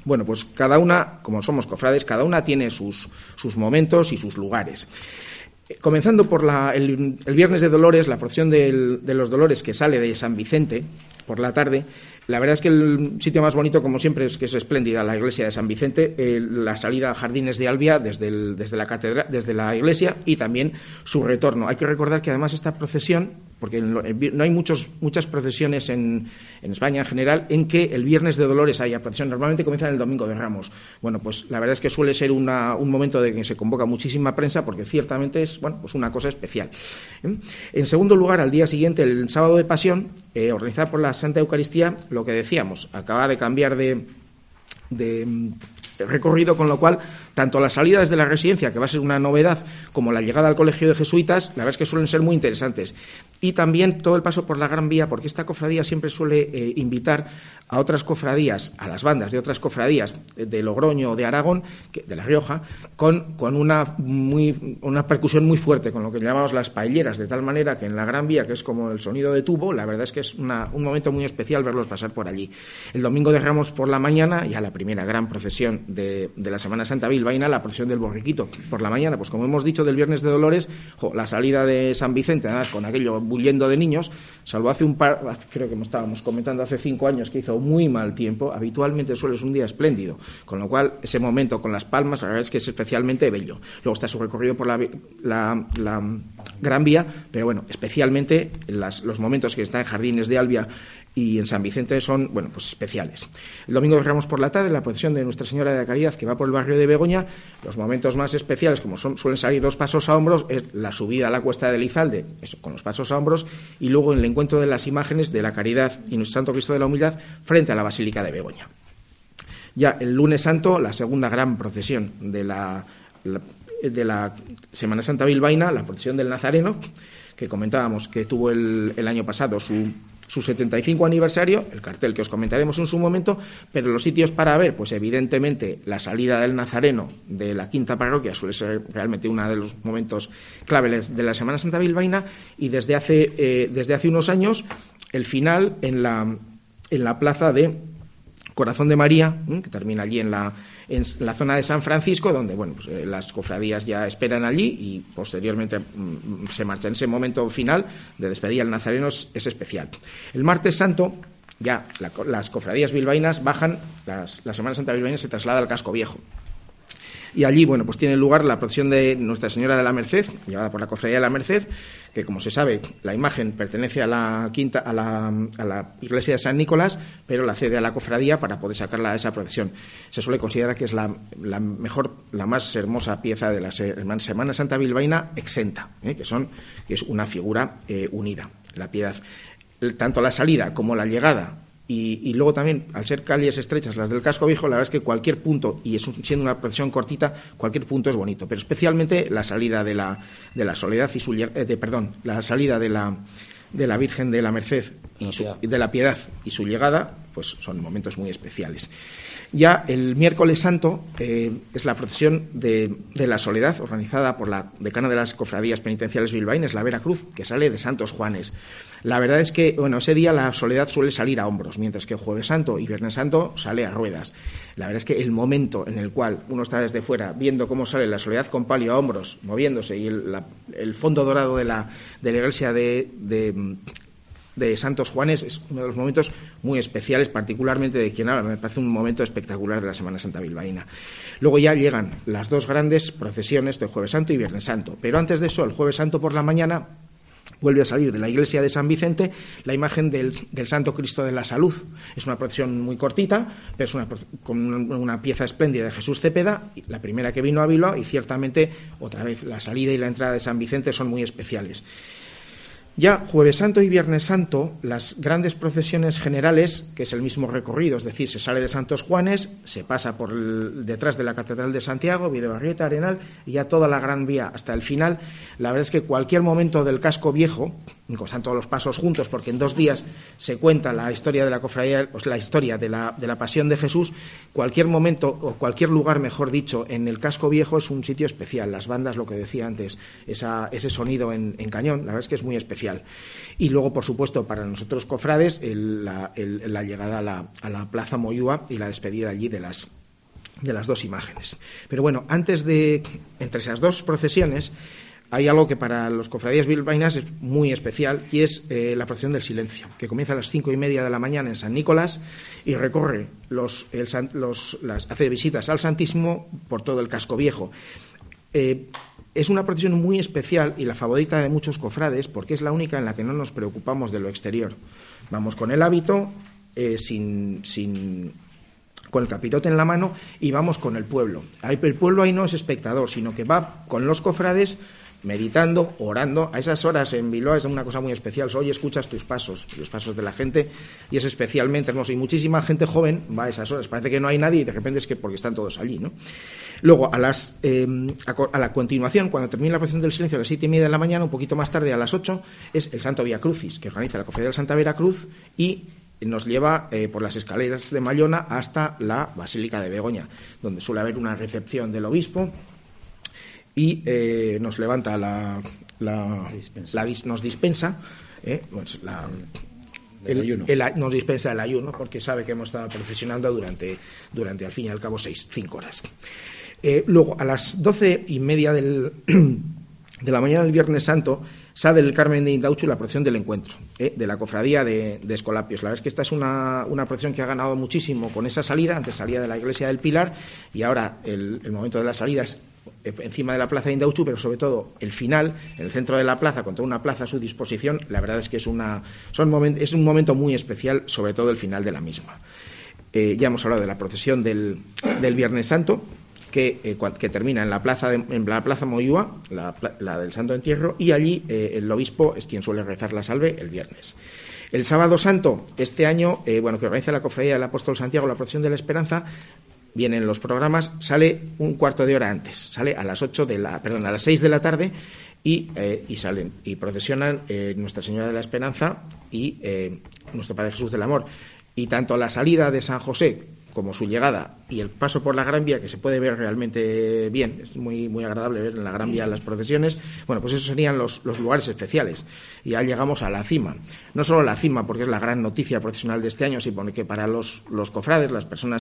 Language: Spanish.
Bueno, pues cada una, como somos cofrades, cada una tiene sus momentos y sus lugares. Comenzando por el Viernes de Dolores, la procesión de los Dolores que sale de San Vicente por la tarde. La verdad es que el sitio más bonito, como siempre, es que es espléndida la iglesia de San Vicente, la salida a Jardines de Albia desde la catedral, desde la iglesia, y también su retorno. Hay que recordar que además esta procesión, porque no hay muchas procesiones en España en general, en que el Viernes de Dolores haya procesión. Normalmente comienza el Domingo de Ramos. Bueno, pues la verdad es que suele ser un momento de que se convoca muchísima prensa, porque ciertamente es pues una cosa especial. En segundo lugar, al día siguiente, el Sábado de Pasión, organizada por la Santa Eucaristía, lo que decíamos, acaba de cambiar de recorrido, con lo cual tanto la salida desde la residencia, que va a ser una novedad, como la llegada al colegio de jesuitas, la verdad es que suelen ser muy interesantes. Y también todo el paso por la Gran Vía, porque esta cofradía siempre suele invitar a otras cofradías, a las bandas de otras cofradías de Logroño o de Aragón, de La Rioja, con una percusión muy fuerte, con lo que llamamos las paelleras, de tal manera que en la Gran Vía, que es como el sonido de tubo, la verdad es que es un momento muy especial verlos pasar por allí. El Domingo de Ramos por la mañana, ya la primera gran procesión de la Semana Santa bilbaína, la procesión del Borriquito. Por la mañana, pues como hemos dicho, del Viernes de Dolores, la salida de San Vicente, además con aquello bulliendo de niños, salvo creo que estábamos comentando hace 5 años que hizo muy mal tiempo, habitualmente suele ser un día espléndido, con lo cual ese momento con las palmas, la verdad es que es especialmente bello. Luego está su recorrido por la Gran Vía, pero bueno, especialmente los momentos que está en Jardines de Albia y en San Vicente son, pues especiales. El Domingo de Ramos por la tarde, la procesión de Nuestra Señora de la Caridad, que va por el barrio de Begoña. Los momentos más especiales, como suelen salir 2 pasos a hombros, es la subida a la cuesta de Elizalde, eso, con los pasos a hombros, y luego el encuentro de las imágenes de la Caridad y Nuestro Santo Cristo de la Humildad frente a la Basílica de Begoña. Ya el Lunes Santo, la segunda gran procesión de la Semana Santa bilbaína, la procesión del Nazareno, que comentábamos que tuvo el año pasado su 75 aniversario, el cartel que os comentaremos en su momento, pero los sitios para ver, pues evidentemente la salida del Nazareno de la quinta parroquia suele ser realmente uno de los momentos claves de la Semana Santa bilbaína, y desde hace unos años el final en la plaza de Corazón de María, que termina allí en la zona de San Francisco, donde las cofradías ya esperan allí y posteriormente se marchan. Ese momento final de despedir al Nazareno es especial. El Martes Santo, ya las cofradías bilbaínas bajan, la Semana Santa bilbaína se traslada al Casco Viejo. Y allí, pues tiene lugar la procesión de Nuestra Señora de la Merced, llevada por la Cofradía de la Merced, que, como se sabe, la imagen pertenece a la iglesia de San Nicolás, pero la cede a la cofradía para poder sacarla de esa procesión. Se suele considerar que es la más hermosa pieza de la Semana Santa bilbaína exenta, que es una figura unida, la piedad. Tanto la salida como la llegada. Y luego también, al ser calles estrechas las del Casco Viejo, la verdad es que cualquier punto, y siendo una procesión cortita, cualquier punto es bonito, pero especialmente la salida de la Soledad y la salida de la Virgen de la Merced y de la Piedad y su llegada, pues son momentos muy especiales. Ya el Miércoles Santo es la procesión de la Soledad, organizada por la decana de las cofradías penitenciales bilbaínas, la Vera Cruz, que sale de Santos Juanes. La verdad es que, ese día la Soledad suele salir a hombros, mientras que Jueves Santo y Viernes Santo sale a ruedas. La verdad es que el momento en el cual uno está desde fuera viendo cómo sale la Soledad con palio a hombros, moviéndose, y el fondo dorado de la iglesia de Santos Juanes es uno de los momentos muy especiales, particularmente de quien habla. Me parece un momento espectacular de la Semana Santa bilbaína. Luego ya llegan las 2 grandes procesiones de Jueves Santo y Viernes Santo, pero antes de eso, el Jueves Santo por la mañana vuelve a salir de la iglesia de San Vicente la imagen del Santo Cristo de la Salud. Es una procesión muy cortita, pero es con una pieza espléndida de Jesús Cepeda, la primera que vino a Bilbao, y ciertamente otra vez la salida y la entrada de San Vicente son muy especiales. Ya Jueves Santo y Viernes Santo, las grandes procesiones generales, que es el mismo recorrido, es decir, se sale de Santos Juanes, se pasa por detrás de la Catedral de Santiago, Videbarrieta, Arenal, y ya toda la Gran Vía hasta el final. La verdad es que cualquier momento del Casco Viejo, están todos los pasos juntos, porque en 2 días se cuenta la historia de la cofradía, pues la historia de la Pasión de Jesús. Cualquier momento, o cualquier lugar, mejor dicho, en el Casco Viejo es un sitio especial. Las bandas, lo que decía antes, ese sonido en cañón, la verdad es que es muy especial. Y luego, por supuesto, para nosotros cofrades, la llegada a la Plaza Moyúa y la despedida allí de las dos imágenes. Pero bueno, entre esas dos procesiones hay algo que para los cofradías bilbaínas es muy especial, y es la procesión del silencio, que comienza a las 5:30 de la mañana en San Nicolás y recorre hace visitas al Santísimo por todo el casco viejo. Es una procesión muy especial y la favorita de muchos cofrades, porque es la única en la que no nos preocupamos de lo exterior. Vamos con el hábito, con el capirote en la mano, y vamos con el pueblo. El pueblo ahí no es espectador, sino que va con los cofrades meditando, orando. A esas horas en Bilbao es una cosa muy especial. Hoy escuchas los pasos de la gente, y es especialmente hermoso. Y muchísima gente joven va a esas horas. Parece que no hay nadie y de repente es que porque están todos allí, ¿no? Luego, a la continuación, cuando termina la procesión del silencio a las 7:30 de la mañana, un poquito más tarde, a las 8, es el Santo Vía Crucis, que organiza la Cofradía del Santa Veracruz, y nos lleva por las escaleras de Mallona hasta la Basílica de Begoña, donde suele haber una recepción del obispo, y nos levanta nos dispensa nos dispensa el ayuno, porque sabe que hemos estado procesionando durante al fin y al cabo 5 horas. Luego, a las 12:30 de la mañana del Viernes Santo, sale el Carmen de Indauchu la procesión del encuentro, de la cofradía de Escolapios. La verdad es que esta es una procesión que ha ganado muchísimo con esa salida. Antes salía de la iglesia del Pilar, y ahora el momento de la salida es encima de la plaza de Indauchu, pero sobre todo el final, en el centro de la plaza, con toda una plaza a su disposición. La verdad es que es un momento muy especial, sobre todo el final de la misma. Ya hemos hablado de la procesión del Viernes Santo, que termina en la plaza Moyúa, la del Santo Entierro, y allí el obispo es quien suele rezar la salve el viernes. El Sábado Santo, este año, que organiza la Cofradía del Apóstol Santiago, la procesión de la Esperanza, vienen los programas, sale un cuarto de hora antes, sale a las 6 de la tarde, y salen y procesionan Nuestra Señora de la Esperanza y Nuestro Padre Jesús del Amor. Y tanto la salida de San José como su llegada y el paso por la Gran Vía, que se puede ver realmente bien, es muy, muy agradable ver en la Gran Vía las procesiones. Bueno, pues esos serían los lugares especiales. Y ya llegamos a la cima. No solo la cima, porque es la gran noticia procesional de este año, sino que para los cofrades, las personas